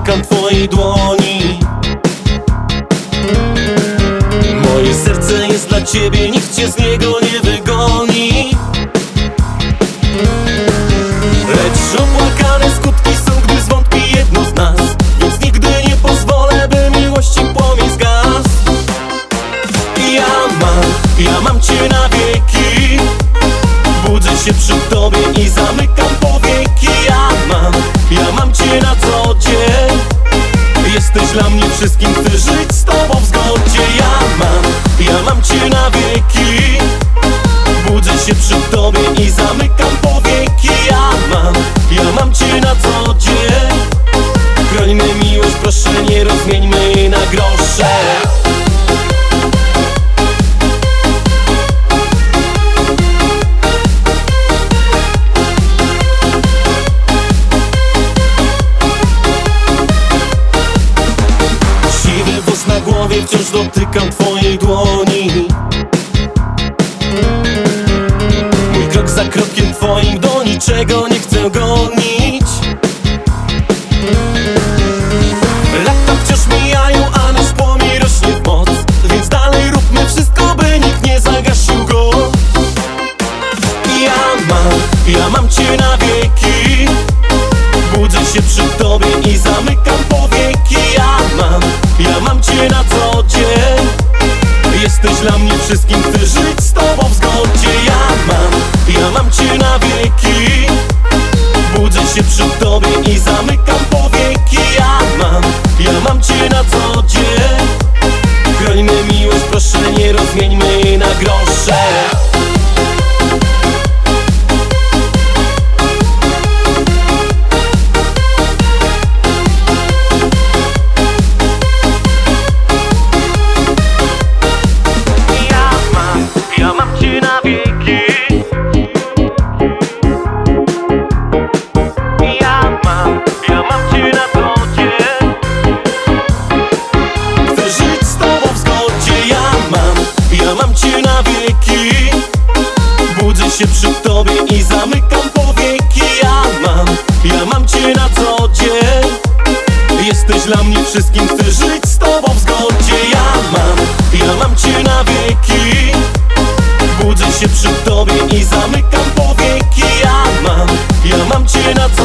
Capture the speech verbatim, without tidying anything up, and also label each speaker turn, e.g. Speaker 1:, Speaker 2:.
Speaker 1: dotykam twojej dłoni. Moje serce jest dla ciebie, nikt cię z niego nie wygoni. Lecz opłakane skutki są, gdy zwątpi jedno z nas. Więc nigdy nie pozwolę, by miłości płomień zgasł. Ja mam, ja mam cię na wieki. Budzę się przy tobie i zamykam powieki. Ja mam, ja mam cię na co dzień. Jesteś dla mnie wszystkim, chcę żyć z tobą w zgodzie. Ja mam, ja mam cię na wieki. Budzę się przy tobie i zamykam powieki. Ja mam, ja mam cię na co dzień. Chrońmy miłość, proszę, nie rozmieńmy jej na grosze. Siwy włos na głowie, wciąż dotykam twojej dłoni. Mój krok za krokiem twoim, do niczego nie chcę gonić. Lata wciąż mijają, a nasz płomień rośnie w moc. Więc dalej róbmy wszystko, by nikt nie zagasił go. Ja mam, ja mam cię na wieki. Budzę się przy tobie i zamykam powieki. Ja mam, ja mam cię na co dzień. Jesteś dla mnie wszystkim, chcę żyć z tobą w zgodzie. Ja mam, ja mam cię na wieki. Budzę się przy tobie i zamykam powieki. Ja mam, ja mam cię na co dzień. Chrońmy miłość, proszę, nie rozmieńmy jej na grosze. Budzę się przy tobie i zamykam powieki. Ja mam, ja mam cię na co dzień. Jesteś dla mnie wszystkim, chcę żyć z tobą w zgodzie. Ja mam, ja mam cię na wieki. Budzę się przy tobie i zamykam powieki. Ja mam, ja mam cię na co dzień.